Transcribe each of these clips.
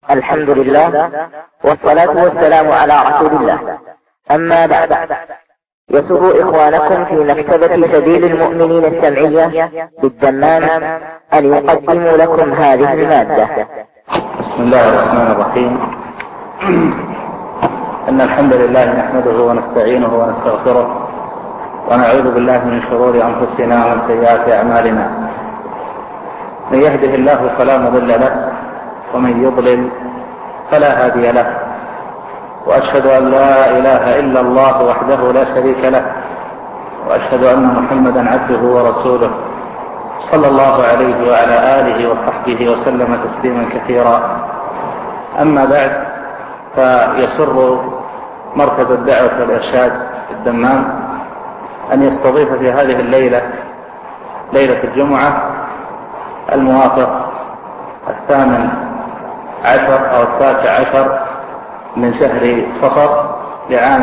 الحمد لله والصلاة والسلام على رسول الله. أما بعد، يسر إخوانكم في مكتبة سبيل المؤمنين السمعية بالدمام أن يقدموا لكم هذه المادة. بسم الله الرحمن الرحيم. إن الحمد لله نحمده ونستعينه ونستغفره ونعوذ بالله من شرور أنفسنا ومن سيئات أعمالنا. من يهده الله فلا مضل له ومن يضلل فلا هادي له، وأشهد أن لا إله إلا الله وحده لا شريك له، وأشهد أن محمدا عبده ورسوله صلى الله عليه وعلى آله وصحبه وسلم تسليما كثيرا. أما بعد، فيسر مركز الدعوة والإرشاد في الدمام أن يستضيف في هذه الليلة، ليلة الجمعة الموافق 18 أو 19 من شهر صفر لعام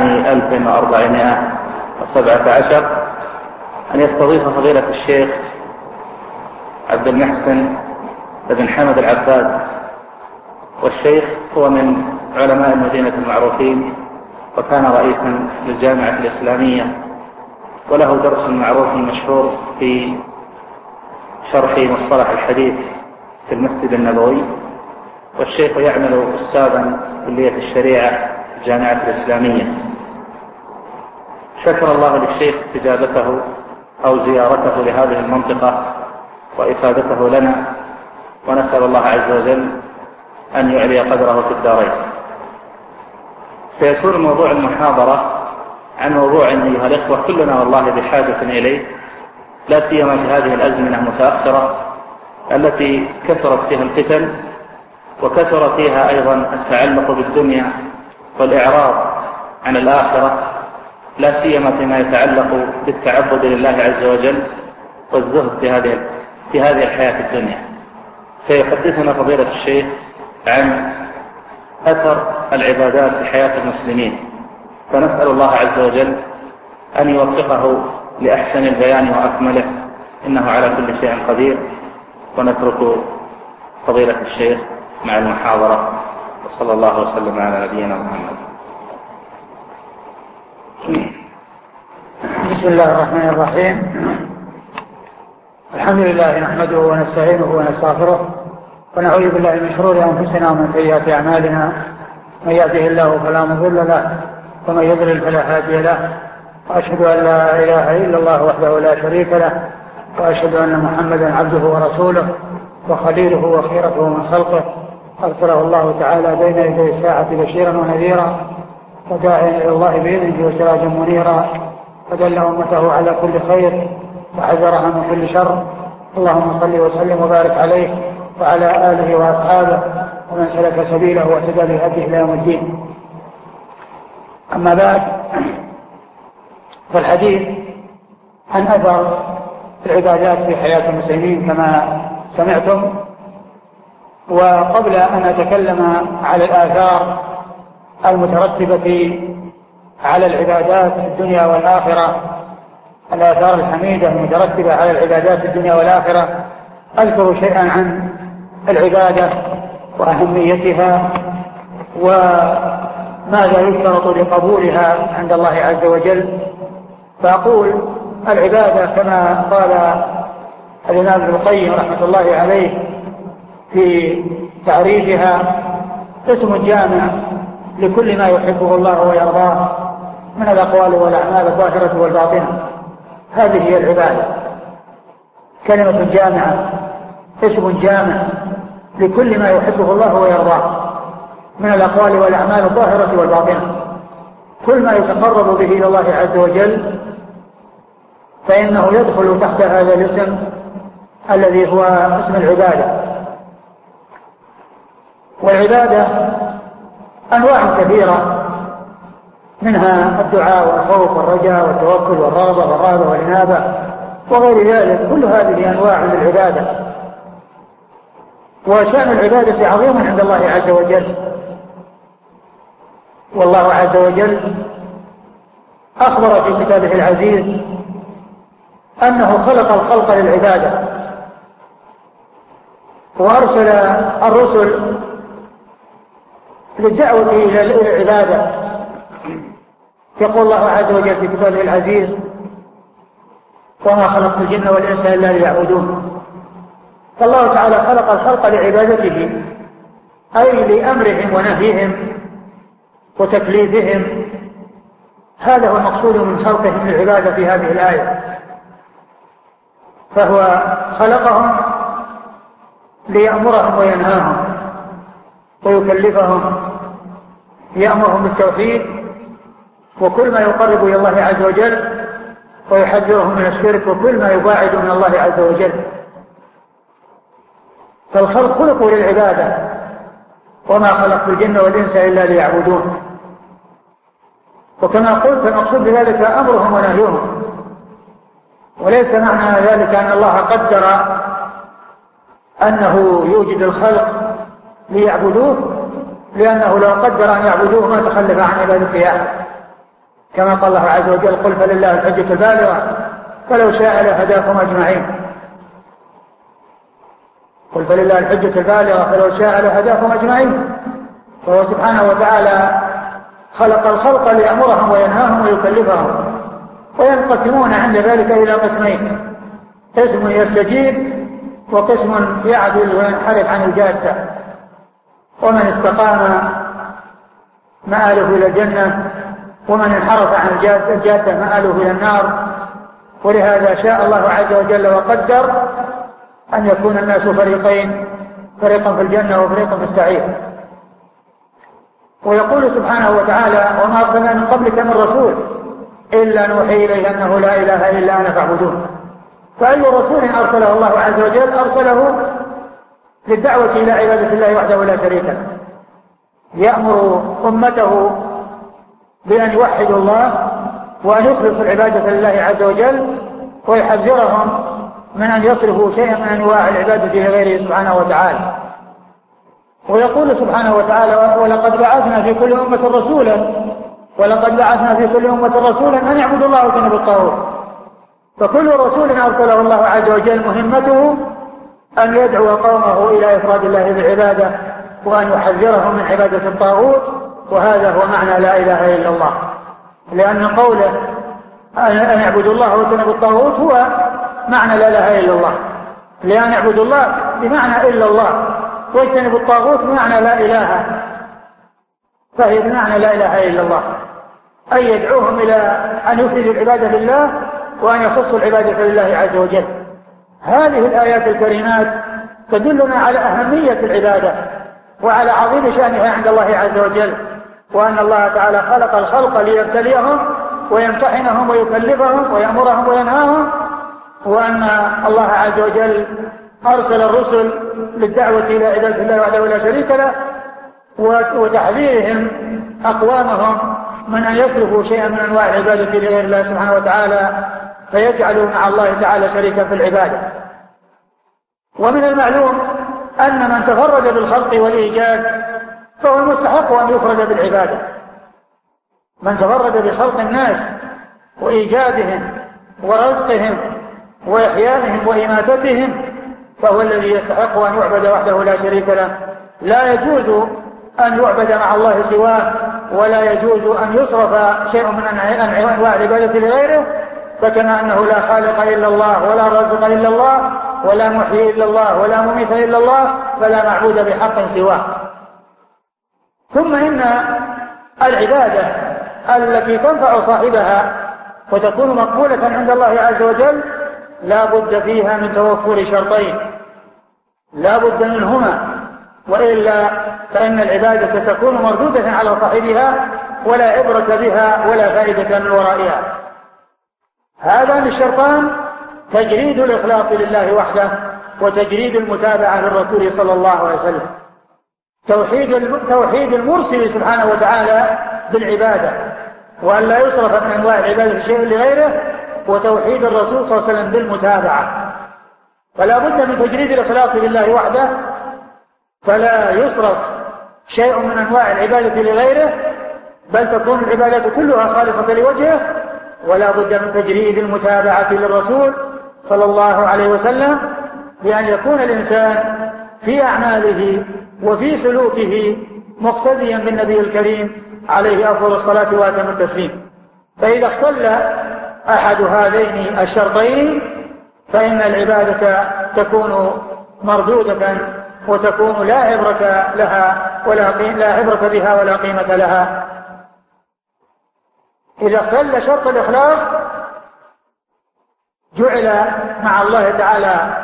1417، أن يستضيف فضيلة الشيخ عبد المحسن بن حمد العباد. والشيخ هو من علماء المدينة المعروفين، وكان رئيسا للجامعة الإسلامية، وله درس معروف مشهور في شرح مصطلح الحديث في المسجد النبوي. والشيخ يعمل أستاذا كلية الشريعة في الجامعة الإسلامية. شكر الله للشيخ استجابته أو زيارته لهذه المنطقة وإفادته لنا، ونسأل الله عز وجل أن يعلي قدره في الدارين. سيكون موضوع المحاضرة عن موضوع أيها الإخوة كلنا والله بحاجة إليه، لا سيما في هذه الأزمنة المتأخرة التي كثرت فيها الفتن، وكثر فيها أيضا التعلق بالدنيا والإعراض عن الآخرة، لا سيما فيما يتعلق بالتعبد لله عز وجل والزهد في هذه الحياة الدنيا. سيحدثنا فضيلة الشيخ عن أثر العبادات في حياة المسلمين، فنسأل الله عز وجل أن يوفقه لأحسن البيان وأكمله، إنه على كل شيء قدير. ونترك فضيلة الشيخ مع المحاضرة، وصلى الله وسلم على نبينا محمد. بسم الله الرحمن الرحيم. الحمد لله نحمده ونستعينه ونستغفره، ونعوذ بالله من شرور أنفسنا ومن سيئات أعمالنا. من يهده الله فلا مضل له ومن يضلل فلا هادي له، وأشهد أن لا إله إلا الله وحده لا شريك له، وأشهد أن محمدا عبده ورسوله وخليله وخيرته من خلقه، أرسله الله تعالى بين يدي الساعة بشيرا ونذيرا وداعيا إلى الله بإذنه وسراجا منيرا، ودل أمته على كل خير وحذرها من كل شر. اللهم صل وسلم وبارك عليه وعلى آله وأصحابه ومن سلك سبيله واهتدى بهديه إلى يوم الدين. أما بعد، فالحديث عن أثر العبادات في حياة المسلمين كما سمعتم. وقبل أن أتكلم على الآثار المترتبة على العبادات في الدنيا والآخرة، الآثار الحميدة المترتبة على العبادات في الدنيا والآخرة، أذكر شيئا عن العبادة وأهميتها وماذا يشترط لقبولها عند الله عز وجل. فأقول العبادة كما قال الإمام ابن القيم رحمة الله عليه في تعريفها: اسم جامع لكل ما يحبه الله ويرضاه من الأقوال والأعمال الظاهرة والباطنة. هذه هي العبادة، كلمة جامعة، اسم جامع لكل ما يحبه الله ويرضاه من الأقوال والأعمال الظاهرة والباطنة. كل ما يتقرب به إلى الله عز وجل فإنه يدخل تحت هذا الاسم الذي هو اسم العبادة. والعبادة أنواع كثيرة، منها الدعاء والخوف والرجاء والتوكل والرغبة والرهبة والإنابة وغير ذلك، كل هذه أنواع للعبادة. وشأن العبادة عظيم عند الله عز وجل، والله عز وجل أخبر في كتابه العزيز أنه خلق الخلق للعبادة، وأرسل الرسل للدعوة إلى العبادة. يقول الله عز وجل في كتابه العزيز: وما خلقت الجن والإنس إلا ليعبدون. فالله تعالى خلق الخلق لعبادته، أي لأمرهم ونهيهم وتكليفهم. هذا هو المقصود من خلقهم للعبادة في هذه الآية. فهو خلقهم ليأمرهم وينهاهم ويكلفهم، يأمرهم بالتوحيد وكل ما يقرب إلى الله عز وجل، ويحذرهم من الشرك وكل ما يباعد من الله عز وجل. فالخلق خلقوا للعبادة: وما خلقت الجن والإنس إلا ليعبدون. وكما قلت المقصود بذلك أمرهم ونهيهم، وليس معنى ذلك أن الله قدر أنه يوجد الخلق ليعبدوه، لأنه لو قدر أن يعبدوه ما تخلف عن عبادته أحد، كما قال الله عز وجل: قل فلله الحجة البالغة فلو شاء لهداكم أجمعين. قل فلله الحجة البالغة فلو شاء لهداكم أجمعين. فهو سبحانه وتعالى خلق الخلق ليأمرهم وينهاهم ويكلفهم، وينقسمون عند ذلك إلى قسمين: قسم يستجيب وقسم يعدل وينحرف عن الجادة. ومن استقام مآله إلى الجنة، ومن انحرف عن الجادة مآله إلى النار. ولهذا شاء الله عز وجل وقدر أن يكون الناس فريقين: فريقا في الجنة وفريقا في السعير. ويقول سبحانه وتعالى: وما أرسلنا من قبلك من رسول إلا نوحي إليه أنه لا إله إلا أنا فاعبدون. فأي رسول أرسله الله عز وجل أرسله للدعوة إلى عبادة الله وحده لا شريك له، يأمر أمته بأن يوحدوا الله وأن يخلصوا العبادة لله عز وجل، ويحذرهم من أن يصرفوا شيئا من أنواع العبادة لغيره سبحانه وتعالى. ويقول سبحانه وتعالى: ولقد بعثنا في كل أمة رسولا أن يعبدوا الله واجتنبوا الطاغوت. فكل رسول أرسله الله عز وجل مهمته أن يدعو قومه إلى إفراد الله بالعبادة، وأن يحذرهم من عبادة الطاغوت. وهذا هو معنى لا إله إلا الله، لأن قوله أن يعبدوا الله واجتنبوا الطاغوت هو معنى لا إله إلا الله، لأن يعبدوا الله بمعنى إلا الله، واجتنبوا الطاغوت بمعنى لا إله، فهي بمعنى لا إله إلا الله، أي يدعوهم إلى أن يفردوا العبادة لله وأن يخصوا العبادة لله عز وجل. هذه الآيات الكريمات تدلنا على أهمية العبادة وعلى عظيم شأنها عند الله عز وجل، وأن الله تعالى خلق الخلق ليبتليهم ويمتحنهم ويكلفهم ويأمرهم وينهاهم، وأن الله عز وجل أرسل الرسل للدعوة إلى عبادة الله وحده لا شريك له، وتحذيرهم أقوامهم من أن يصرفوا شيئا من أنواع العبادة لغير الله سبحانه وتعالى فيجعلوا مع الله تعالى شريكا في العبادة. ومن المعلوم أن من تفرد بالخلق والإيجاد فهو المستحق أن يفرد بالعبادة. من تفرد بخلق الناس وإيجادهم ورزقهم وإحيائهم وإماتتهم فهو الذي يستحق أن يعبد وحده لا شريك له. لا يجوز أن يعبد مع الله سواه، ولا يجوز أن يصرف شيء من أنواع العبادة لغيره. فكما أنه لا خالق إلا الله ولا رازق إلا الله ولا محيي إلا الله ولا مميت إلا الله، فلا معبود بحق سواه. ثم إن العبادة التي تنفع صاحبها وتكون مقبولة عند الله عز وجل لا بد فيها من توفر شرطين، لا بد منهما، وإلا فإن العبادة تكون مردودة على صاحبها ولا عبرة بها ولا فائدة من ورائها. هذان الشرطان تجريد الإخلاص لله وحده، وتجريد المتابعة للرسول صلى الله عليه وسلم. توحيد المرسل سبحانه وتعالى بالعبادة، وأن لا يصرف من أنواع العبادة شيء لغيره، وتوحيد الرسول صلى الله عليه وسلم بالمتابعة. فلا بد من تجريد الإخلاص لله وحده، فلا يصرف شيء من أنواع العبادة لغيره، بل تكون العبادة كلها خالصة لوجهه. ولا بد من تجريد المتابعة للرسول صلى الله عليه وسلم، بأن يكون الإنسان في أعماله وفي سلوكه مقتديا بالنبي الكريم عليه أفضل الصلاة وأتم التسليم. فإذا اختل أحد هذين الشرطين فإن العبادة تكون مردودة وتكون لا عبرة بها ولا قيمة لها. إذا اختل شرط الإخلاص جعل مع الله تعالى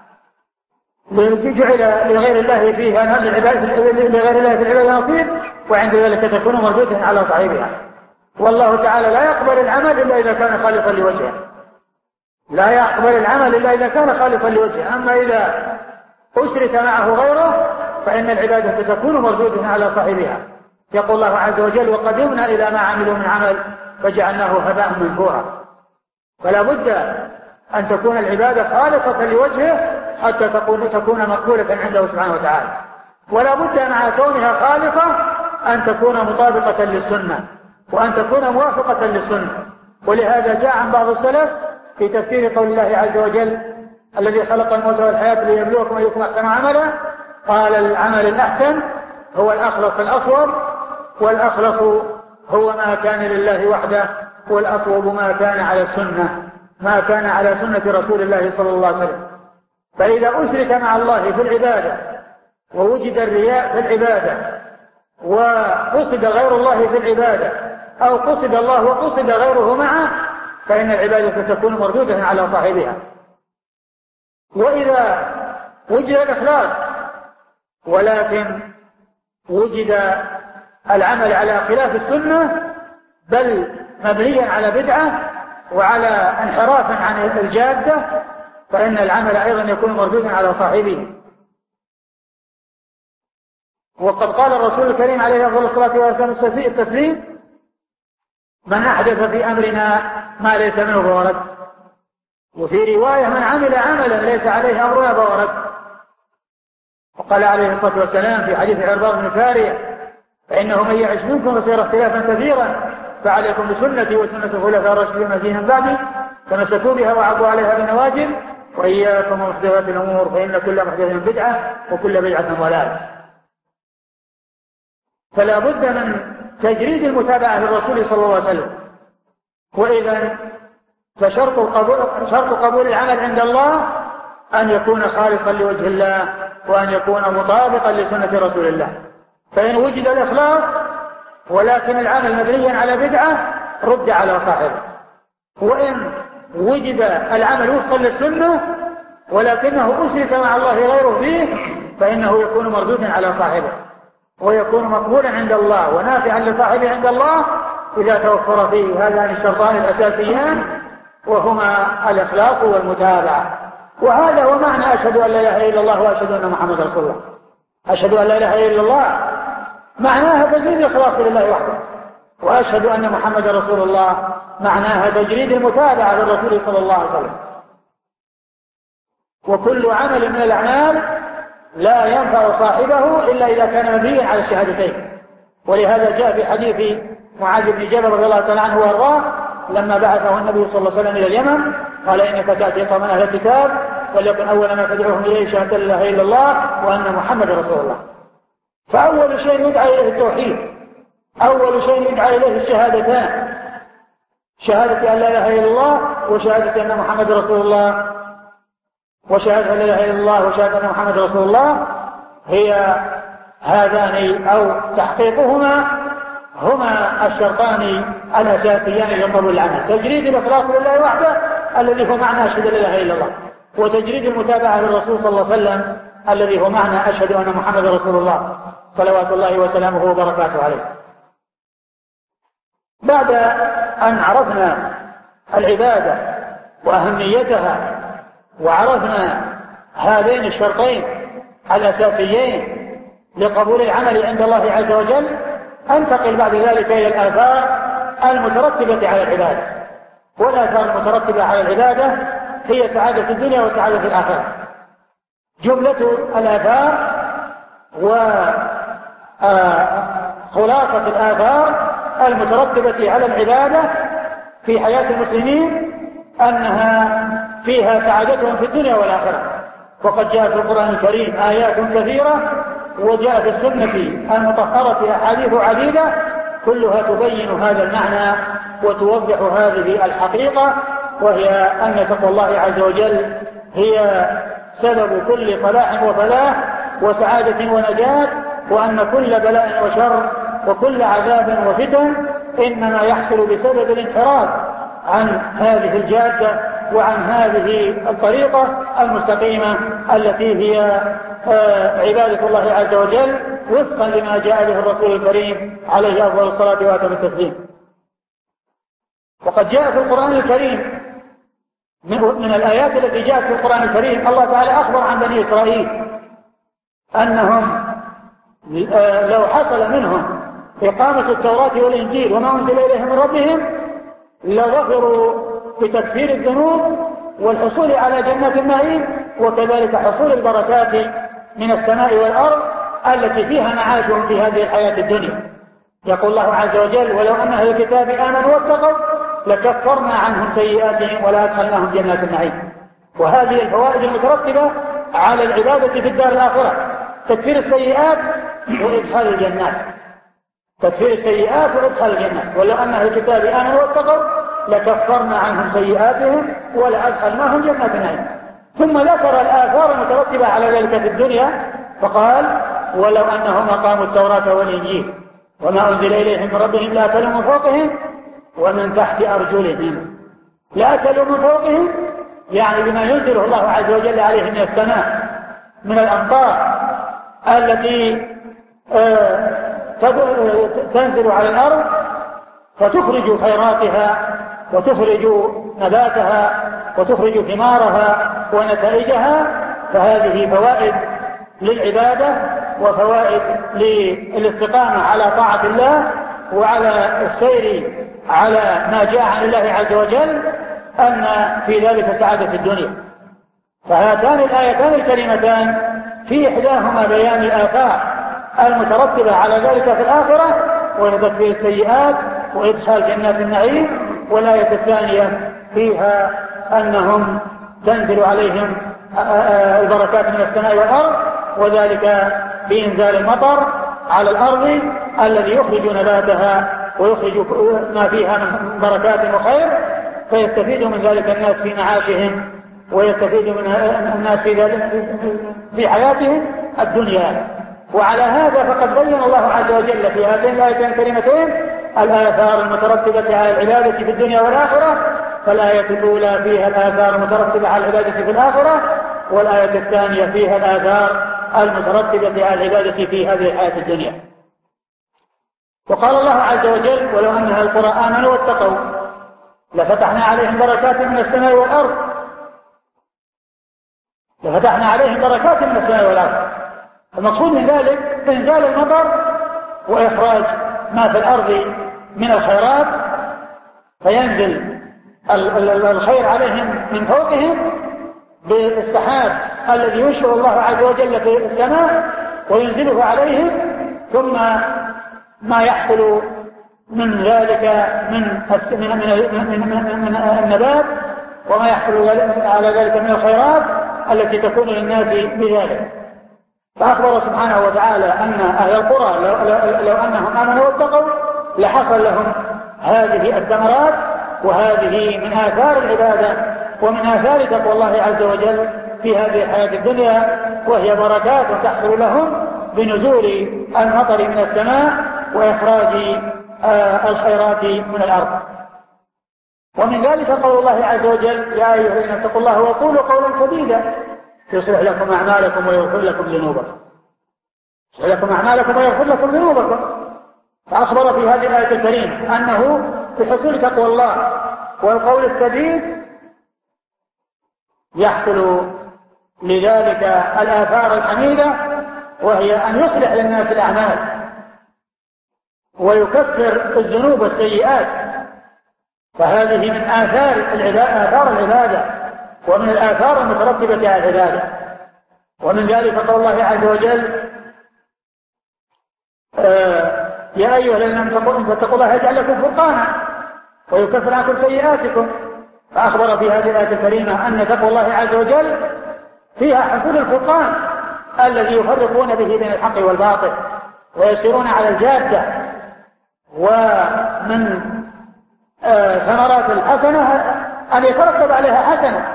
لغير الله فيها لغير الله في العبادة نصيب، وعند ذلك تكون مردودة على صاحبها. والله تعالى لا يقبل العمل إلا إذا كان خالصا لوجهه، لا يقبل العمل إلا إذا كان خالصا لوجهه. أما إذا أشرك معه غيره فإن العبادة تكون مردودة على صاحبها. يقول الله عز وجل: وقدمنا إلى ما عملوا من عمل فجعلناه هباء منثورا. فلا بد أن تكون العبادة خالصة لوجهه حتى تكون مقبولة عنده سبحانه وتعالى، ولا بد مع كونها خالصة أن تكون مطابقة للسنة وأن تكون موافقة للسنة. ولهذا جاء عن بعض السلف في تفسير قول الله عز وجل: الذي خلق الموت والحياة ليبلوكم أيكم أحسن عملا، قال: العمل الأحسن هو الأخلص الأصوب، والأخلص هو ما كان لله وحده، والأصوب ما كان على السنة، ما كان على سنة رسول الله صلى الله عليه وسلم. فإذا أشرك مع الله في العبادة ووجد الرياء في العبادة وقصد غير الله في العبادة أو قصد الله وقصد غيره معه فإن العبادة تكون مردودة على صاحبها. وإذا وجد الإخلاص ولكن وجد العمل على خلاف السنة بل مبنيا على بدعة وعلى انحراف عن الجادة فإن العمل أيضا يكون مردودا على صاحبه. وقد قال الرسول الكريم عليه أفضل الصلاة والسلام التسليم: من أحدث في أمرنا ما ليس منه فهو رد. وفي رواية: من عمل عملا ليس عليه أمرنا فهو رد. وقال عليه الصلاة والسلام في حديث عرباض بن سارية: فإنه من يعش منكم فسيرى اختلافا كثيرا، فعليكم بسنتي وسنة الخلفاء الراشدين المهديين بعدي، تمسكوا بها وعضوا عليها بالنواجذ، وإياكم ومحدثات الأمور فإن كل محدثة بدعة وكل بدعة ضلالة. فلا بد من تجريد المتابعة للرسول صلى الله عليه وسلم. وإذا فشرط قبول العمل عند الله أن يكون خالصا لوجه الله وأن يكون مطابقا لسنة رسول الله. فإن وجد الإخلاص ولكن العمل مبنيا على بدعة رد على صاحبه، وإن وجد العمل وفقا للسنة ولكنه أشرك مع الله غيره فيه فإنه يكون مردودا على صاحبه ويكون مقبولا عند الله ونافعا لصاحبه عند الله إذا توفر فيه هذان الشرطان الأساسيان وهما الإخلاص والمتابعة. وهذا هو معنى أشهد أن لا إله إلا الله وأشهد أن محمد رسول الله. أشهد أن لا إله إلا الله معناها تجريد الإخلاص لله وحده، وأشهد أن محمد رسول الله معناها تجريد المتابعة للرسول صلى الله عليه وسلم. وكل عمل من الأعمال لا ينفع صاحبه إلا إذا كان مبنيا على الشهادتين. ولهذا جاء في حديث معاذ بن جبل رضي الله تعالى عنه وارضاه لما بعثه النبي صلى الله عليه وسلم إلى اليمن قال: إنك تأتي قوما أهل الكتاب وليكن أول ما تدعوهم إليه شهادة لا إله إلا الله وأن محمد رسول الله. فأول شيء يدعى إليه التوحيد، أول شيء يدعى إليه الشهادتان، شهادة أن لا إله إلا الله وشهادة أن محمد رسول الله. وشهادة أن لا إله إلا الله وشهادة أن محمد رسول الله هي هذان أو تحقيقهما هما الشرطان الأساسيان لقبول العمل: تجريد الإخلاص لله وحده الذي هو معنى أشهد أن لا إله إلا الله، وتجريد المتابعة للرسول صلى الله عليه وسلم الذي هو معنى أشهد أن محمد رسول الله صلوات الله وسلامه وبركاته عليه. بعد أن عرفنا العبادة وأهميتها وعرفنا هذين الشرطين الأساسيين لقبول العمل عند الله عز وجل انتقل بعد ذلك إلى الآثار المترتبة على العبادة. والآثار المترتبة على العبادة هي سعادة الدنيا وسعادة الآخرة. جملة الآثار وخلاصة الآثار المترتبة على العبادة في حياة المسلمين أنها فيها سعادتهم في الدنيا والآخرة. وقد جاء في القرآن الكريم آيات كثيرة وجاء في السنة المطهرة أحاديث عديدة كلها تبين هذا المعنى وتوضح هذه الحقيقة، وهي أن تقوى الله عز وجل هي سبب كل صلاح وفلاح وسعادة ونجاة، وأن كل بلاء وشر وكل عذاب وفتن إنما يحصل بسبب الانحراف عن هذه الجادة وعن هذه الطريقة المستقيمة التي هي عبادة الله عز وجل وفقا لما جاء به الرسول الكريم عليه أفضل الصلاة وأتم التسليم. وقد جاء في القرآن الكريم من الآيات التي جاءت في القرآن الكريم الله تعالى أخبر عن بني إسرائيل أنهم لو حصل منهم إقامة التوراة والإنجيل وما أنزل إليهم من ربهم لظفروا بتكفير الذنوب والحصول على جنات النعيم، وكذلك حصول البركات من السماء والأرض التي فيها معاشهم في هذه الحياة الدنيا. يقول الله عز وجل: ولو أن أهل الكتاب آمنوا واتقوا لكفرنا عنهم سيئاتهم ولأدخلناهم جنات النعيم. وهذه الفوائد المترتبة على العبادة في الدار الآخرة: تكفير السيئات وإدخال الجنات، تكفير السيئات وإدخال الجنات. ولو أن أهل الكتاب آمنوا واتقوا لكفرنا عنهم سيئاتهم ولأدخلناهم جنات النعيم. ثم ذكر الآثار المترتبة على ذلك في الدنيا فقال: ولو أنهم أقاموا التوراة والإنجيل وما أنزل إليهم من ربهم لأكلوا من فوقهم ومن تحت أرجلهم. لأكلوا من فوقهم يعني بما ينزله الله عز وجل عليهم من السماء من الأمطار التي تنزل على الأرض فتخرج خيراتها وتخرج نباتها وتخرج ثمارها ونتائجها. فهذه فوائد للعبادة وفوائد للاستقامة على طاعة الله وعلى السير على ما جاء عن الله عز وجل، أن في ذلك سعادة الدنيا. فهاتان الآيتان الكريمتان في إحداهما بيان الآثار المترتبة على ذلك في الآخرة وهي تكفير السيئات وإدخال جنات النعيم، والآية الثانية فيها أنهم تنزل عليهم البركات من السماء والأرض، وذلك بإنزال المطر على الأرض الذي يخرج نباتها ويخرج ما فيها من بركات وخير، فيستفيد من ذلك الناس في معاشهم ويستفيد من الناس في حياتهم الدنيا. وعلى هذا فقد بين الله عز وجل في هاتين الآيتين الكريمتين الآثار المترتبة على العبادة في الدنيا والآخرة. فالآية الأولى فيها الآثار المترتبة على العبادة في الآخرة، والآية الثانية فيها الآثار المترتبة على العبادة في هذه الحياة الدنيا. وقال الله عز وجل: ولو أن أهل القرى آمنوا واتقوا لفتحنا عليهم بركات من السماء والأرض. لفتحنا عليهم بركات من السماء والأرض. المقصود من ذلك إنزال المطر وإخراج ما في الأرض من الخيرات، فينزل الخير عليهم من فوقهم بالسحاب الذي ينشر الله عز وجل في السماء وينزله عليهم، ثم ما يحصل من ذلك من النبات وما يحصل على ذلك من الخيرات التي تكون للناس بذلك. فأخبر سبحانه وتعالى أن أهل القرى لو أنهم آمنوا واتقوا لحصل لهم هذه الثمرات، وهذه من آثار العبادة ومن آثار تقوى الله عز وجل في هذه الحياة الدنيا، وهي بركات تحصل لهم بنزول المطر من السماء وإخراج الخيرات من الأرض. ومن ذلك قول الله عز وجل: يا أيها الذين اتقوا الله وقولوا قولا سديدا يصلح لكم أعمالكم ويغفر لكم ذنوبكم. يصلح لكم أعمالكم ويغفر لكم ذنوبكم. فأخبر في هذه الآية الكريمة أنه بحصول تقوى الله والقول السديد يحصل لذلك الآثار الحميدة، وهي أن يصلح للناس الأعمال ويكفر الذنوب والسيئات. فهذه من آثار العبادة ومن الآثار المترتبة على العبادة. ومن ذلك قول الله عز وجل: يا أيها الذين آمنوا اتقوا الله يجعل لكم فرقانا ويكفر عنكم سيئاتكم. فأخبر في هذه الآية الكريمة أن تقوى الله عز وجل فيها حصول الفرقان، الذي يفرقون به بين الحق والباطل ويسيرون على الجادة. ومن ثمرات الحسنة أن يترتب عليها حسنة،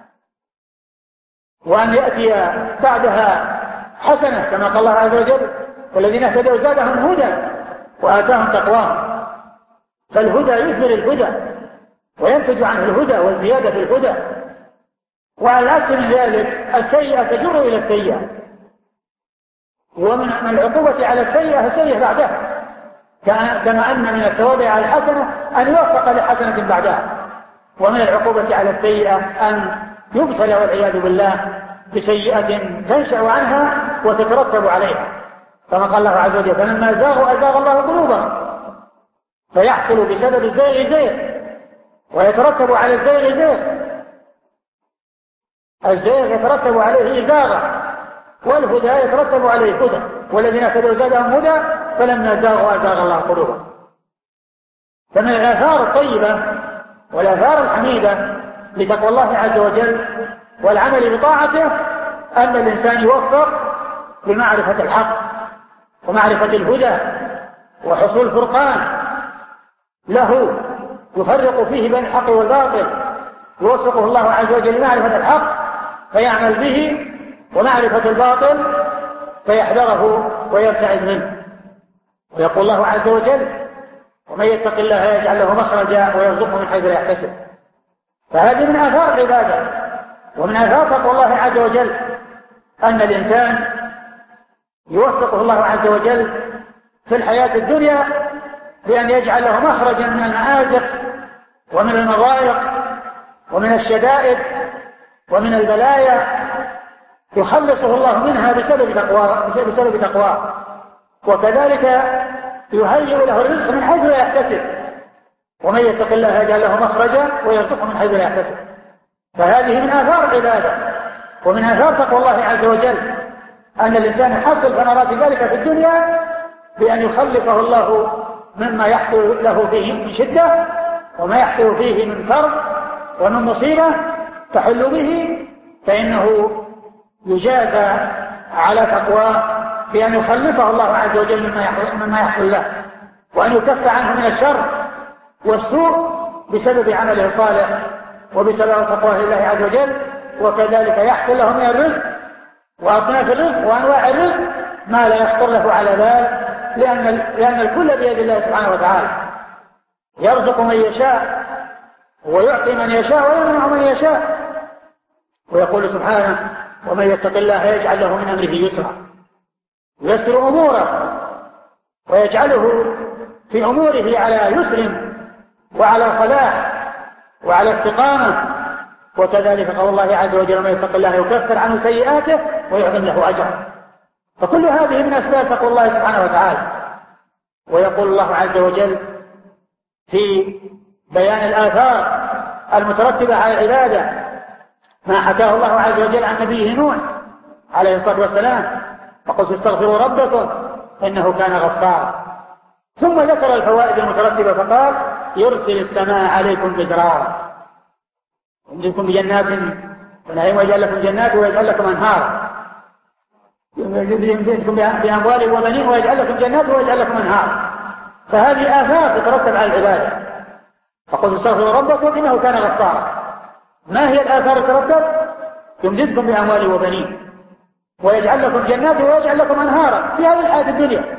وأن يأتي بعدها حسنة، كما قال الله عز وجل: والذين اهتدوا زادهم هدى وآتاهم تقواهم. فالهدى يثمر الهدى وينتج عنه الهدى والزيادة في الهدى. وعلى العكس من ذلك السيئة تجر إلى السيئة، ومن العقوبة على السيئة السيئة بعدها، كما أن من الثواب على الحسنة أن يوفق لحسنة بعدها، ومن العقوبة على السيئة أن يبتلى والعياذ بالله بسيئة تنشأ عنها وتترتب عليها، كما قال الله عز وجل: فلما زاغوا أزاغ الله قلوبهم. فيحصل بسبب الزيغ زيغ، ويترتب على الزيغ زيغ. الزيغ يترتب عليه إزاغة، والهدى يترتب عليه هدى. والذين اهتدوا زادهم هدى فلما زاغوا أزاغ الله قلوبهم. فمن الآثار الطيبة والآثار الحميدة لتقوى الله عز وجل والعمل بطاعته أن الإنسان يوفق بمعرفة الحق ومعرفة الهدى وحصول فرقان له يفرق فيه بين الحق والباطل، يوفقه الله عز وجل لمعرفة الحق فيعمل به، ومعرفة الباطل فيحذره ويبتعد منه. ويقول الله عز وجل: ومن يتق الله يجعل له مخرجا ويرزقه من حيث لا يحتسب. فهذه من آثار العبادة ومن آثار تقوى الله عز وجل أن الإنسان يوفقه الله عز وجل في الحياة الدنيا بأن يجعل له مخرجا من المآزق ومن المضايق ومن الشدائد ومن البلايا، يخلصه الله منها بسبب تقواه. وكذلك يهيئ له الرزق من حيث لا يحتسب. ومن يتق الله يجعل له مخرجا ويرزقه من حيث لا يحتسب. فهذه من آثار العبادة ومن آثار تقوى الله عز وجل أن الإنسان يحصل ثمرات ذلك في الدنيا بأن يخلصه الله مما يحصل له فيه من شدة وما يحصل فيه من كرب ومن مصيبة تحل به، فإنه يجازى على تقواه بأن يخلصه الله عز وجل مما يحصل له، وأن يكف عنه من الشر والسوء بسبب عمله الصالح وبسبب تقواه الله عز وجل. وكذلك يحصل له من الرزق وأصناف الرزق وأنواع الرزق ما لا يخطر له على بال، لأن الكل بيد الله سبحانه وتعالى، يرزق من يشاء ويعطي من يشاء ويمنع من يشاء. ويقول سبحانه: ومن يتق الله يجعل له من أمره يسرا، ييسر أموره ويجعله في أموره على يسر وعلى صلاح وعلى استقامة. وكذلك قول الله عز وجل: ومن يتق الله يكفر عنه سيئاته ويعظم له أجرا. فكل هذه من أسباب تقوى الله سبحانه وتعالى. ويقول الله عز وجل في بيان الآثار المترتبة على العبادة ما حكاه الله عز وجل عن نبيه نوح عليه الصلاة والسلام: فقلت استغفروا ربكم إنه كان غفارا. ثم ذكر الفوائد المترتبة فقال: يرسل السماء عليكم مدرارا يمددكم بجنات ونعيم ويجعل لكم جنات ويجعل لكم أنهارا، يمددكم بأموال وبنين ويجعل لكم جنات ويجعل لكم أنهارا. فهذه آثار تترتب على العبادة. فقلت استغفروا ربكم إنه كان غفارا. ما هي الآثار الترتب؟ يمددكم بأموال وبنين ويجعل لكم جنات ويجعل لكم أنهارا في هذه الحياة الدنيا.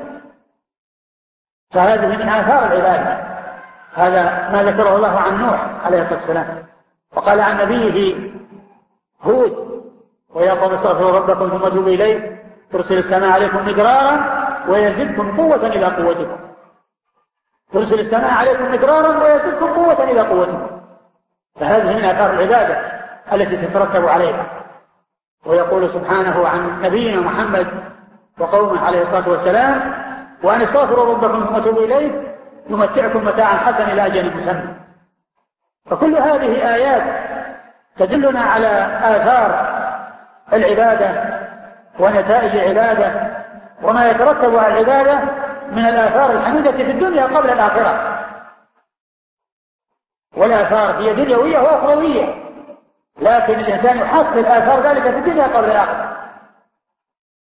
فهذه من آثار العبادة. هذا ما ذكره الله عن نوح عليه الصلاة والسلام. وقال عن نبيه هود: ويا قوم استغفروا ربكم ثم توبوا إليه يرسل السماء عليكم مدرارا ويزدكم قوة إلى قوتكم. يرسل السماء عليكم مدرارا ويزدكم قوة إلى قوتكم. فهذه من آثار العبادة التي تترتب عليها. ويقول سبحانه عن نبينا محمد وقومه عليه الصلاة والسلام: وأن استغفروا ربكم ثم توبوا إليه يمتعكم متاعا حسنا إلى أجل مسمى. فكل هذه آيات تدلنا على آثار العبادة ونتائج العبادة وما يترتب على العبادة من الآثار الحميدة في الدنيا قبل الآخرة. والآثار هي دنيوية وأخروية، لكن الإنسان يحصل آثار ذلك في الدنيا قبل الآخرة.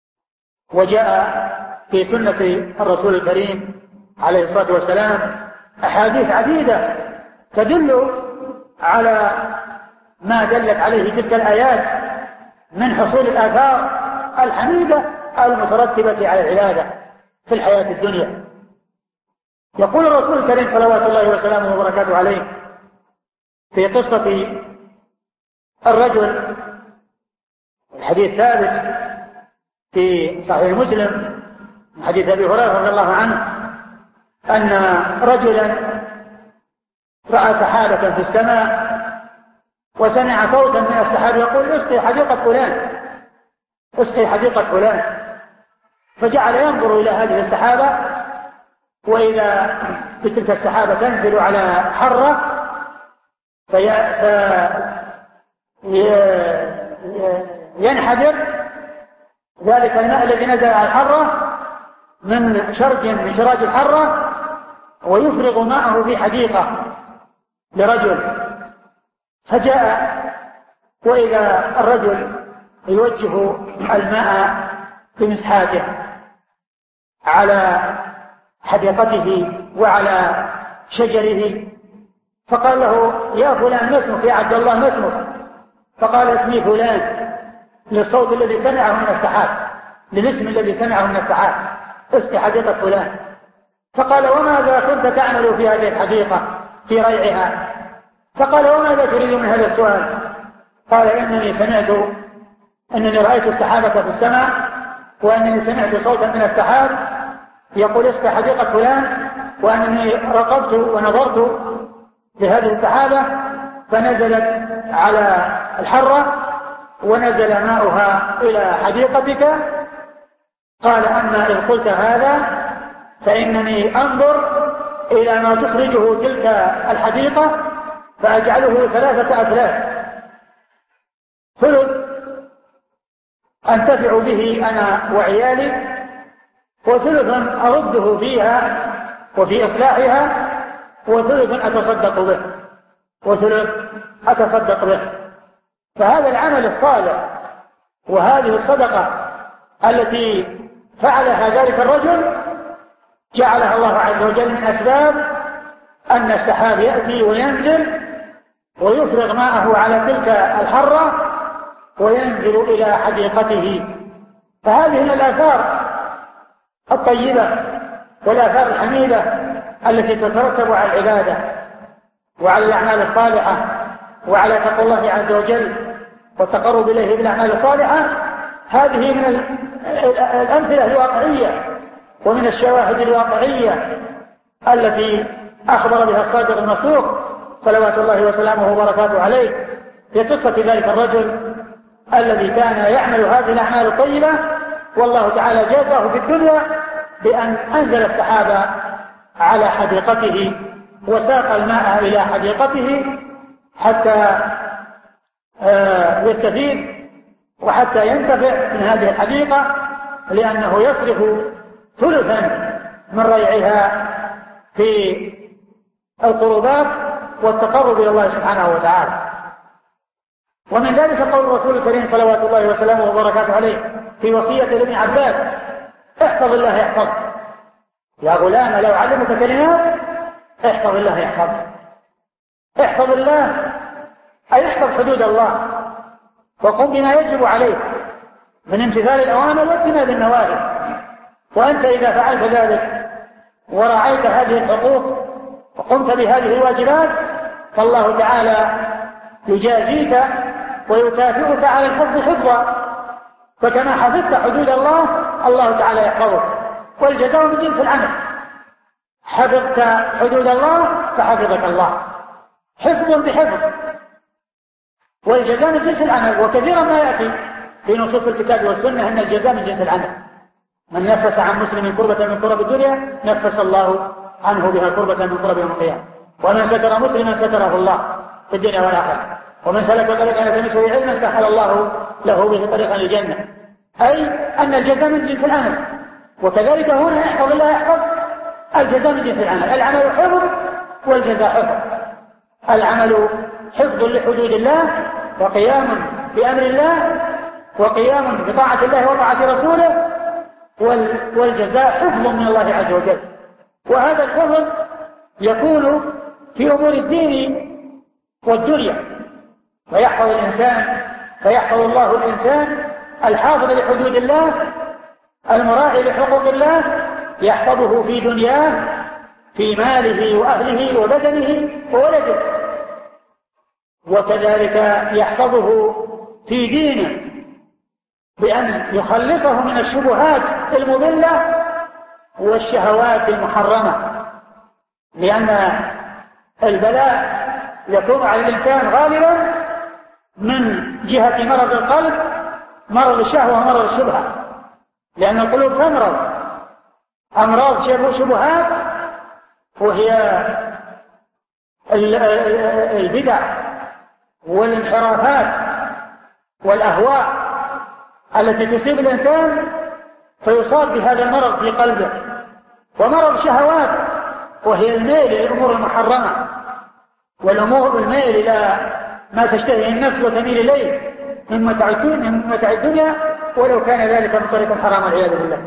وجاء في سنة الرسول الكريم عليه الصلاة والسلام أحاديث عديدة تدل على ما دلت عليه تلك الآيات من حصول الآثار الحميدة المترتبة على العبادة في الحياة الدنيا. يقول الرسول الكريم صلوات الله وسلامه وبركاته عليه في قصة الرجل، الحديث ثابت في صحيح مسلم من حديث أبي هريرة رضي الله عنه أن رجلا رأى سحابة في السماء وسمع صوتا من السحاب يقول اسقي حديقة فلان، اسقي حديقة فلان، فجعل ينظر إلى هذه السحابة وإذا تلك السحابة تنزل على حرة ينحدر ذلك الماء الذي نزل على الحرة من شرج من شراج الحرة ويفرغ ماءه في حديقة لرجل. فجاء وإذا الرجل يوجه الماء بمسحاته على حديقته وعلى شجره، فقال له يا فلان ما اسمك؟ يا عبد الله ما اسمك؟ فقال اسمي فلان، للصوت الذي سمعه من السحاب، للاسم الذي سمعه من السحاب، اسقي حديقة فلان. فقال وماذا كنت تعمل في هذه الحديقة في ريعها؟ فقال وماذا تريد من هذا السؤال؟ قال إنني رأيت السحابة في السماء وأنني سمعت صوتا من السحاب يقول اسقي حديقة فلان، وأنني رقبت ونظرت بهذه السحابة فنزلت على الحرة ونزل ماؤها إلى حديقتك. قال أما إن قلت هذا فإنني أنظر إلى ما تخرجه تلك الحديقة فأجعله 3 أثلاث، ثلث أنتفع به أنا وعيالي، وثلث أرده فيها وفي إصلاحها، وثلث أتصدق به. فهذا العمل الصالح وهذه الصدقة التي فعلها ذلك الرجل جعلها الله عز وجل من أسباب أن السحاب يأتي وينزل ويفرغ ماءه على تلك الحرة وينزل إلى حديقته. فهذه من الآثار الطيبة والآثار الحميدة التي تترتب على العبادة وعلى الأعمال الصالحة وعلى تقوى الله عز وجل والتقرب إليه بالأعمال الصالحة. هذه من الأمثلة الواقعية ومن الشواهد الواقعية التي أخبر بها الصادق المصدوق صلوات الله وسلامه وبركاته عليه في قصة ذلك الرجل الذي كان يعمل هذه الأعمال الطيبة، والله تعالى جازاه في الدنيا بأن أنزل السحابة على حديقته وساق الماء إلى حديقته حتى يستفيد وحتى ينتفع من هذه الحديقة، لأنه يصرف ثلثا من ريعها في القربات والتقرب إلى الله سبحانه وتعالى. ومن ذلك قول الرسول الكريم صلوات الله وسلامه وبركاته عليه في وصية لابن عباس احفظ الله يحفظك، يا غلام لو علمك كلمات احفظ الله يحفظك. احفظ الله أي احفظ حدود الله وقم بما يجب عليك من امتثال الأوامر واجتناب النواهي. وأنت إذا فعلت ذلك ورعيت هذه الحقوق وقمت بهذه الواجبات فالله تعالى يجازيك ويكافئك على الحفظ حفظا. فكما حفظت حدود الله الله تعالى يحفظك، والجزاء من جنس العمل. حفظت حدود الله فحفظك الله حفظ بحفظ، والجزاء من جنس العمل. وكثيرا ما يأتي في نصوص الكتاب والسنة أن الجزاء من جنس العمل. من نفس عن مسلم كربة من كرب الدنيا نفس الله عنه بها كربة من كرب يوم القيامة. ومن ستر مسلما ستره الله في الدنيا والآخرة. ومن سلك طريقا يلتمس فيه علما سهل الله له به طريقا للجنة. أي أن الجزاء من جنس العمل. وكذلك هنا يحفظ الله يحفظ الجزاء من جنس العمل. العمل حفظ والجزاء حفظ. العمل حفظ لحدود الله وقيام بأمر الله وقيام بطاعة الله وطاعة رسوله، والجزاء حفظ من الله عز وجل. وهذا الحفظ يكون في أمور الدين والدنيا، فيحفظ الله الإنسان الحافظ لحدود الله المراعي لحقوق الله، يحفظه في دنياه في ماله وأهله وبدنه وولده، وكذلك يحفظه في دينه بأن يخلصه من الشبهات المضلة والشهوات المحرمة، لأن البلاء يكون على الإنسان غالبا من جهة مرض القلب، مرض الشهوة ومرض الشبهة، لأن القلوب تمرض أمراض شبهات، وهي البدع والانحرافات والأهواء التي تصيب الإنسان فيصاب بهذا المرض في قلبه. ومرض الشهوات وهي الميل للأمور المحرمة، والأمور الميل إلى ما تشتهي النفس وتميل إليه من متاع الدنيا، ولو كان ذلك من طريق الحرام والعياذ بالله.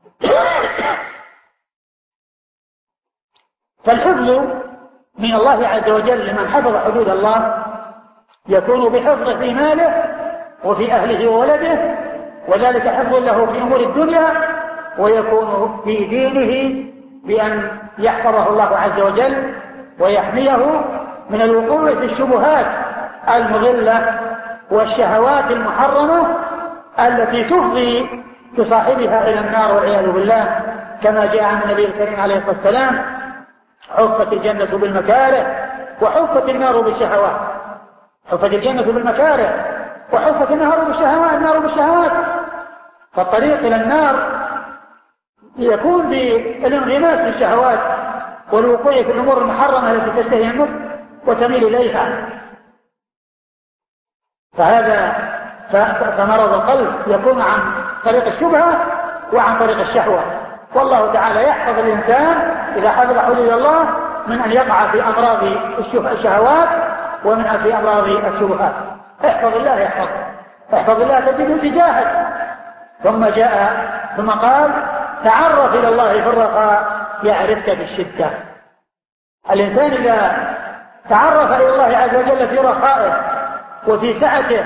فالحفظ من الله عز وجل لمن حفظ حدود الله يكون بحفظه في ماله وفي أهله وولده، وذلك حفظ له في أمور الدنيا، ويكون في دينه بأن يحفظه الله عز وجل ويحميه من الوقوع في الشبهات المضلة والشهوات المحرمة التي تفضي بصاحبها إلى النار والعياذ بالله، كما جاء عن النبي الكريم عليه الصلاة والسلام: حفت الجنة بالمكاره وحفت النار بالشهوات. حفت الجنة بالمكاره وحفت النار بالشهوات. فالطريق إلى النار يكون بالانغماس في الشهوات والوقوع في الأمور المحرمة التي تشتهي النفس وتميل إليها. فمرض القلب يكون عن طريق الشبهة وعن طريق الشهوة. والله تعالى يحفظ الإنسان إذا حفظ حدود الله من أن يقع في أمراض الشهوات ومن في أمراض الشبهات. احفظ الله تجده تجاهك. ثم قال: تعرف إلى الله في الرخاء يعرفك بالشدة. الإنسان إذا تعرف إلى الله عز وجل في رخائه وفي سعته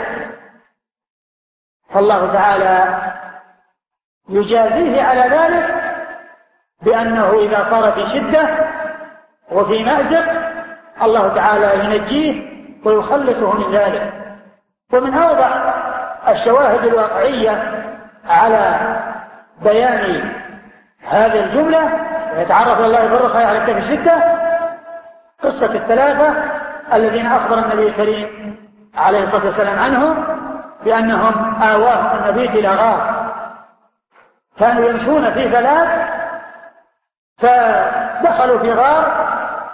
فالله تعالى يجازيه على ذلك بأنه إذا صار في شدة وفي مأزق الله تعالى ينجيه ويخلصه من ذلك. ومن أوضح الشواهد الواقعية على بيان هذه الجملة: يتعرف الله في الرخاء يعرفك بالشدة، قصة الثلاثة الذين أخبر النبي الكريم عليه الصلاة والسلام عنهم بأنهم آواهم المبيت إلى غار، كانوا يمشون في ثلاث فدخلوا في غار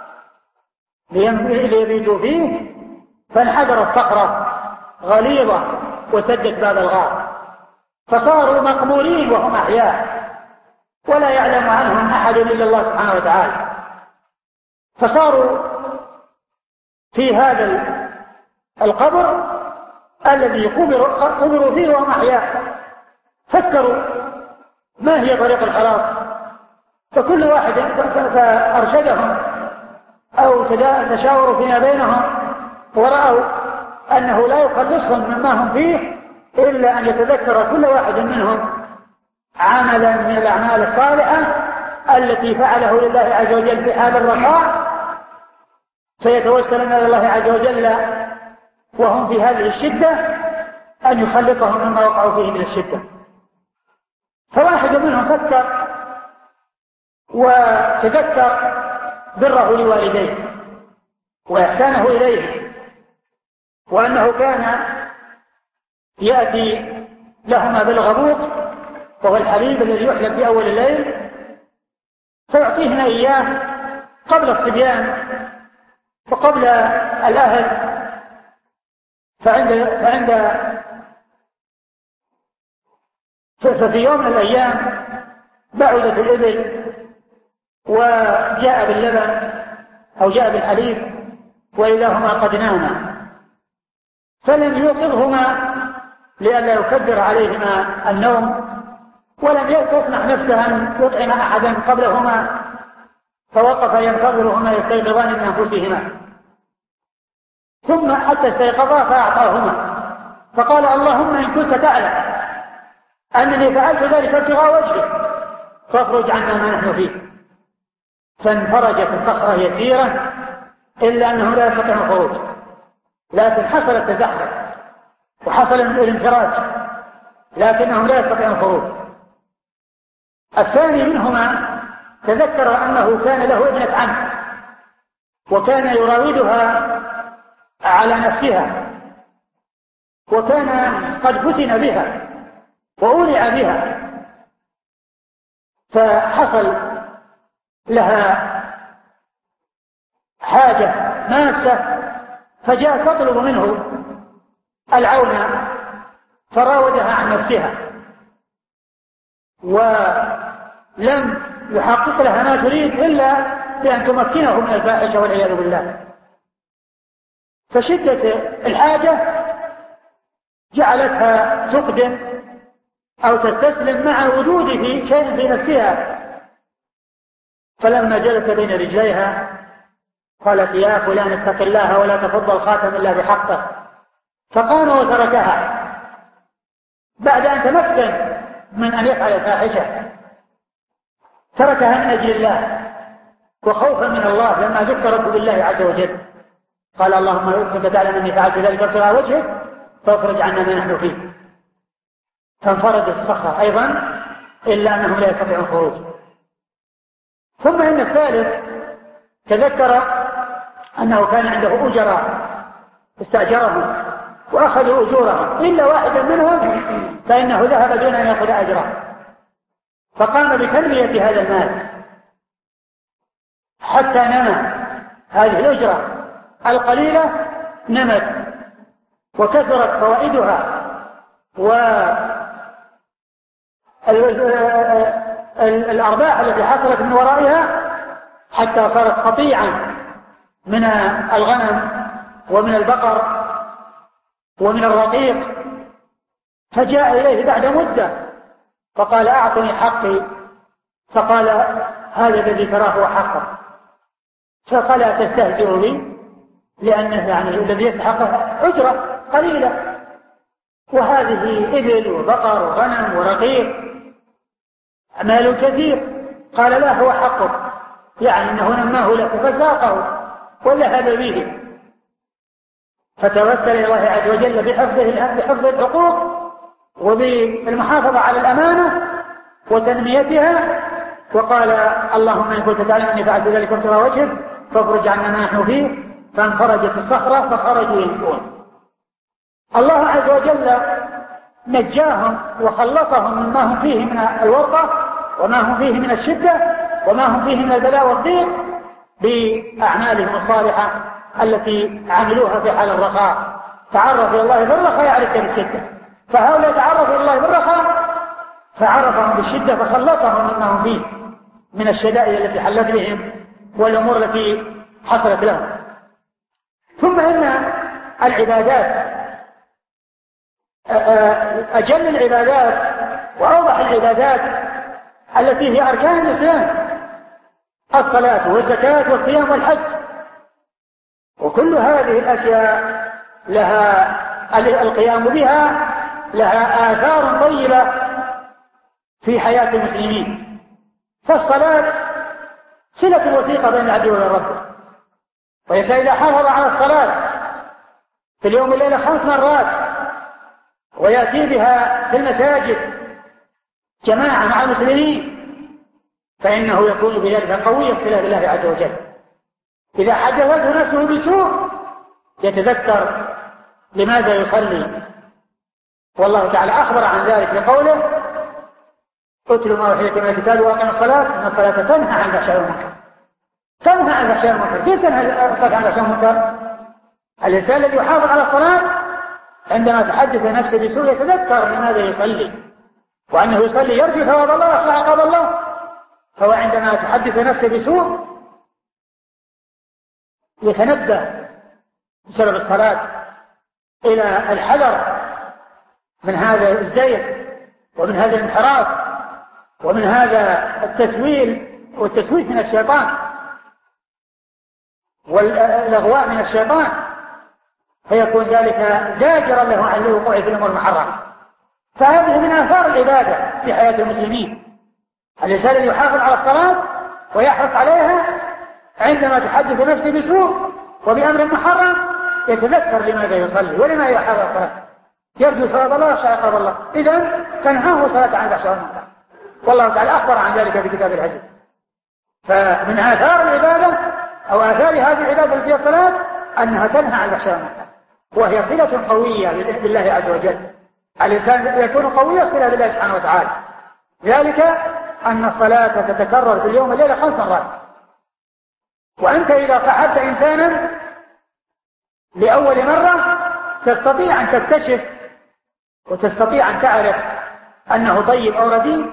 ليبيتوا فيه، فانحدرت صخرة غليظة وسدت باب الغار، فصاروا مقبولين وهم أحياء ولا يعلم عنهم أحد إلا الله سبحانه وتعالى. فصاروا في هذا القبر الذي قبروا فيه وهم أحياء، فكروا ما هي طريق الخلاص، فكل واحد فأرشدهم أو تشاوروا فيما بينهم، ورأوا أنه لا يخلصهم مما هم فيه إلا أن يتذكر كل واحد منهم عملا من الأعمال الصالحة التي فعله لله عز وجل في حال الرخاء، فيتوسلون إلى الله عز وجل وهم في هذه الشدة أن يخلصهم مما وقعوا فيه من الشدة. فواحد منهم فكر وتذكر بره لوالديه وإحسانه إليه، وأنه كان يأتي لهما بالغبوط وهو الحليب الذي يحلب في أول الليل، فيعطيهما إياه قبل الصبيان وقبل الأهل. ففي يوم من الأيام بعدت الإبل وجاء باللبن أو جاء بالحليب وإذا هما قد ناما، فلم يوقظهما لئلا يكدر عليهما النوم، ولم يسمح نفسه أن يطعم أحدا قبلهما، فوقف ينتظرهما يستيقظان من أنفسهما، ثم حتى استيقظا فأعطاهما، فقال اللهم إن كنت تعلم أنني فعلت ذلك ابتغاء وجهك فاخرج عنا ما نحن فيه. فانفرجت الصخرة يسيرة إلا أنه لا يستطيع الخروج، لكن حصل التزحف وحصل الانفراج، لكنه لا يستطيع الخروج. الثاني منهما تذكر أنه كان له ابنة عم، وكان يراودها على نفسها، وكان قد فتن بها وأولع بها، فحصل لها حاجة ماسة، فجاء تطلب منه العون، فراودها عن نفسها ولم يحقق لها ما تريد إلا بأن تمكنه من الفاحشة والعياذ بالله. فشدة الحاجة جعلتها تقدم أو تستسلم مع وجود في شيء في نفسها. فلما جلس بين رجليها قالت يا فلان اتق الله ولا تفض الخاتم إلا بحقه، فقام وتركها بعد أن تمكن من أن يفعل الفاحشة، تركها من أجل الله وخوفا من الله لما ذكرت بالله عز وجل. قال اللهم إن كنت تعلم أني فعلت ذلك ابتغاء وجهك فاخرج عنا ما نحن فيه. فانفرجت الصخرة أيضا إلا أنهم لا يستطيعون الخروج. ثم إن الثالث تذكر أنه كان عنده أجراء استأجرهم وأخذوا أجورهم إلا واحدا منهم فإنه ذهب دون أن يأخذ أجره، فقام بتنمية هذا المال حتى نمى. هذه الأجرة القليلة نمت وكثرت فوائدها، والأرباح التي حصلت من ورائها حتى صارت قطيعا من الغنم ومن البقر ومن الرقيق. فجاء إليه بعد مدة فقال أعطني حقي، فقال هذا الذي تراه هو حقه. فقال تستهزئ بي، لأنه يعني الذي يستحق أجرة قليلة، وهذه إبل وبقر وغنم ورقيق مال كثير. قال لا هو حقه، يعني أنه نماه له فساقه وذهب به. فتوسل إلى الله عز وجل بحفظ الحقوق وبالمحافظة على الأمانة وتنميتها، وقال اللهم إن كنت تعلم أني فعلت ذلك ابتغاء وجهك فاخرج عنا ما نحن فيه. فانفرجت الصخرة فخرجوا يمشون. الله عز وجل نجاهم وخلصهم مما هم فيه من الورطة وما هم فيه من الشدة وما هم فيه من البلاء والضيق بأعمالهم الصالحة التي عملوها في حال الرخاء. تعرف إلى الله بالرخاء يعرفك بالشدة، فهؤلاء تعرفوا إلى الله بالرخاء فعرفهم بالشدة فخلصهم مما هم فيه من الشدائد التي حلت بهم والأمور التي حصلت لهم. ثم إن العبادات أجل العبادات وأوضح العبادات التي هي أركان الإسلام الصلاة والزكاة والصيام والحج، وكل هذه الأشياء لها القيام بها لها آثار طيبة في حياة المسلمين. فالصلاة صلة وثيقة بين العبد وبين ربه، وإذا حافظ على الصلاة في اليوم والليلة 5 مرات ويأتي بها في المساجد جماعة مع المسلمين فإنه يكون بذلك قوي اختلاف الله عز وجل. إذا حدثته نفسه بسوء يتذكر لماذا يصلي، والله تعالى أخبر عن ذلك بقوله اتلوا ما أوحي إليكم من الكتاب وأقيموا الصلاة إن الصلاة تنهى عن الفحشاء والمنكر. تنهى عن الفحشاء والمنكر. كيف تنهى الصلاة عن الفحشاء والمنكر؟ الإنسان الذي يحافظ على الصلاة عندما تحدث نفسه بسوء يتذكر لماذا يصلي وأنه يصلي يرجو ثواب الله ويخشى عقاب الله. فهو عندما تحدث نفسه بسوء يتنبه بسبب الصلاة إلى الحذر من هذا الزيغ ومن هذا الانحراف ومن هذا التسويل والتسويف من الشيطان والإغواء من الشيطان، فيكون ذلك زاجرا له عن الوقوع في الأمور المحرمة. فهذه من آثار العبادة في حياة المسلمين. الإنسان الذي يحافظ على الصلاة ويحرص عليها عندما تحدث نفسه بسوء وبأمر محرم يتذكر لماذا يصلي ولما يحافظ على الصلاة، يرجو ثواب الله ويخشى عقاب الله، إذن تنهاه صلاة عن الفحشاء والمنكر، والله تعالى أخبر عن ذلك في كتاب العزيز. فمن آثار العبادة أو آثار هذه العبادة التي هي الصلاة أنها تنهى عن الفحشاء والمنكر، وهي صلة قوية بالله عز وجل. الإنسان يكون قوي صلة بالله سبحانه وتعالى، ذلك أن الصلاة تتكرر في اليوم والليلة 5 مرات. وأنت إذا صاحبت إنسانا لأول مرة تستطيع أن تكتشف وتستطيع أن تعرف أنه طيب أو رديء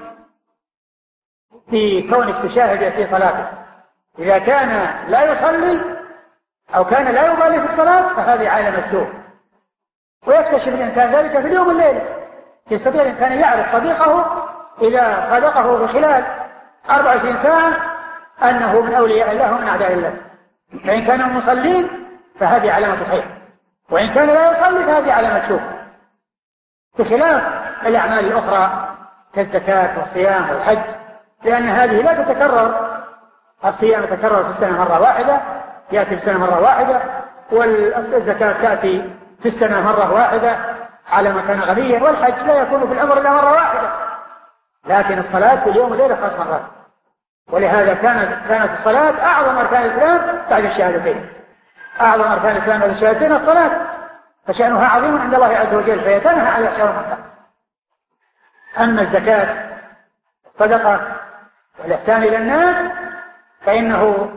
في كونك تشاهد في صلاته. إذا كان لا يصلي أو كان لا يبالي في الصلاة فهذه علامة سوء، ويكتشف الإنسان ذلك في اليوم والليلة. يستطيع الإنسان أن يعرف صديقه إذا صادقه بخلال 24 ساعة أنه من أولياء الله ومن أعداء الله. فإن كان مصلين فهذه علامة خير، وإن كان لا يصلي فهذه علامة سوء، بخلاف الأعمال الأخرى كالزكاة والصيام والحج، لأن هذه لا تتكرر. الصيام يتكرر في السنة مرة واحدة، يأتي في السنة مرة واحدة، والزكاة تأتي في السنة مرة واحدة على ما كان غنيا، والحج لا يكون في العمر إلا مرة واحدة. لكن الصلاة في اليوم وليلة 5 مرات، ولهذا كانت الصلاة أعظم أركان الإسلام بعد الشهادتين. أعظم أركان الإسلام بعد الشهادتين الصلاة، فشأنها عظيم عند الله عز وجل، فهي تنهى عن الفحشاء والمنكر. أما الزكاة صدقة والإحسان إلى الناس فإنه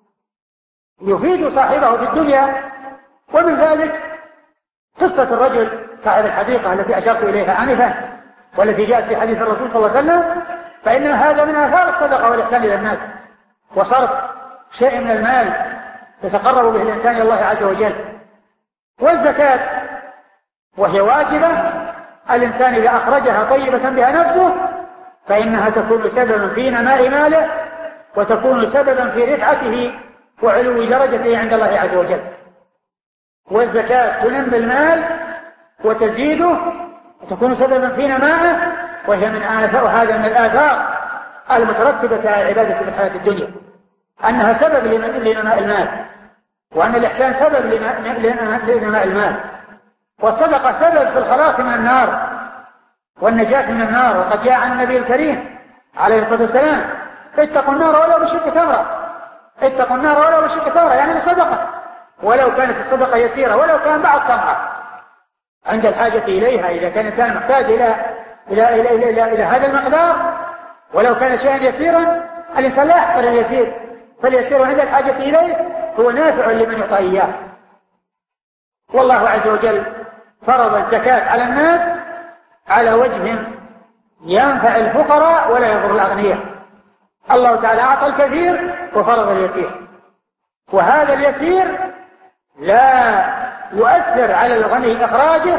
يفيد صاحبه في الدنيا. ومن ذلك قصة الرجل صاحب الحديقة التي أشرت إليها آنفا والتي جاءت في حديث الرسول صلى الله عليه وسلم، فإن هذا من آثار الصدقة والإحسان إلى الناس، وصرف شيء من المال يتقرب به الإنسان إلى الله عز وجل. والزكاة وهي واجبة، الإنسان إذا أخرجها طيبة بها نفسه فإنها تكون سببا في نماء ماله، وتكون سببا في رفعته وعلو درجته عند الله عز وجل. والزكاة تنمي المال وتزيده وتكون سببا في نمائه، وهي من آثار، وهذا من الآثار المترتبة على العبادة في الحياة الدنيا، أنها سبب لنماء المال، وأن الإحسان سبب لنماء المال، والصدقة سبب في الخلاص من النار والنجاة من النار. وقد جاء عن النبي الكريم عليه الصلاة والسلام: اتقوا النار ولو بشق تمرة، اتقوا النار ولو بشق تمرة، يعني بصدقة، ولو كانت الصدقة يسيرة، ولو كان بعض تمرة عند الحاجة إليها. إذا كان الإنسان محتاج إلى هذا المقدار ولو كان شيئا يسيرا، الإنسان لا يحقر اليسير، فاليسير عند الحاجة إليه هو نافع لمن يعطى إياه. والله عز وجل فرض الزكاة على الناس على وجه ينفع الفقراء ولا يضر الأغنياء. الله تعالى أعطى الكثير وفرض اليسير، وهذا اليسير لا يؤثر على الغني إخراجه،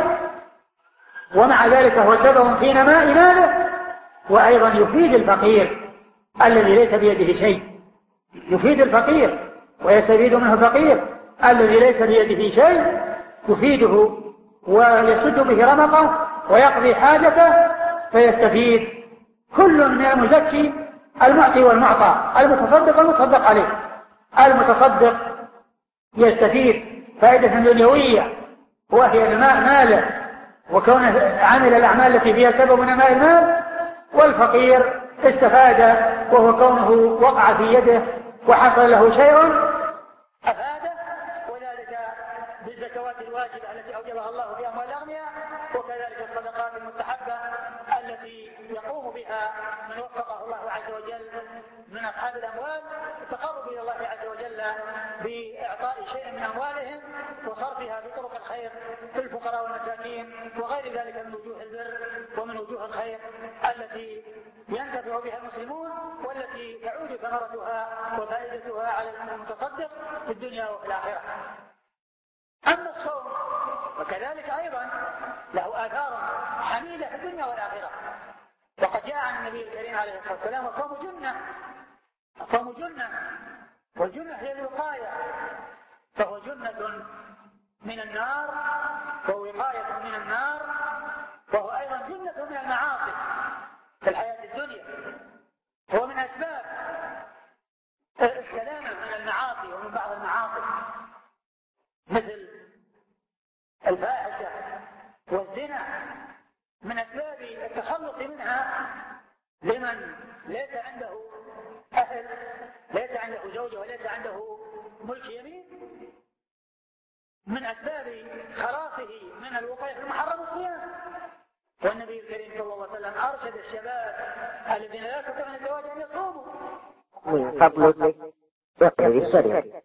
ومع ذلك هو سبب في نماء ماله، وأيضا يفيد الفقير الذي ليس بيده شيء، يفيد الفقير ويستفيد منه الفقير الذي ليس بيده شيء، يفيده ويسد به رمقه ويقضي حاجته، فيستفيد كل من المزكي المعطي والمعطى، المتصدق والمتصدق عليه. المتصدق يستفيد فائدة دنيوية وهي نماء ماله وكونه عمل الأعمال التي فيها سبب نماء المال، والفقير استفاد وهو كونه وقع في يده وحصل له شيء أفاده، وذلك بالزكوات الواجبة التي أوجبها الله في أموال الأغنياء، وكذلك الصدقات المستحبة التي يقوم بها من وفقه الله عز وجل من أصحاب الأموال التقرب إلى الله عز وجل بإعطاء شيء من أموالهم وصرفها بطرق الخير في الفقراء والمساكين وغير ذلك من وجوه البر ومن وجوه الخير التي ينتفع بها المسلمون، والتي تعود ثمرتها وفائدتها على المتصدق في الدنيا وفي الآخرة. أما الصوم وكذلك أيضا له آثار حميدة في الدنيا والآخرة، وقد جاء عن النبي الكريم عليه الصلاة والسلام الصوم جنة، الصوم جنة، والجنة هي الوقاية، فهو جنة من النار ووقاية من النار، وهو أيضا جنة من المعاصي في الحياة الدنيا، هو من أسباب السلامة من المعاصي ومن بعض المعاصي مثل الفاحشة والزنا، من أسباب التخلص منها لمن ليس عنده أهل، ليس عنده زوجة وليس عنده ملك يمين، من أسباب خلاصه من الوقاية في المحرم الصيام. والنبي الكريم صلى الله عليه وسلم أرشد الشباب الذين لا يستطيعون الزواج أن يصوموا. من فضلك اقرأ الشريعة.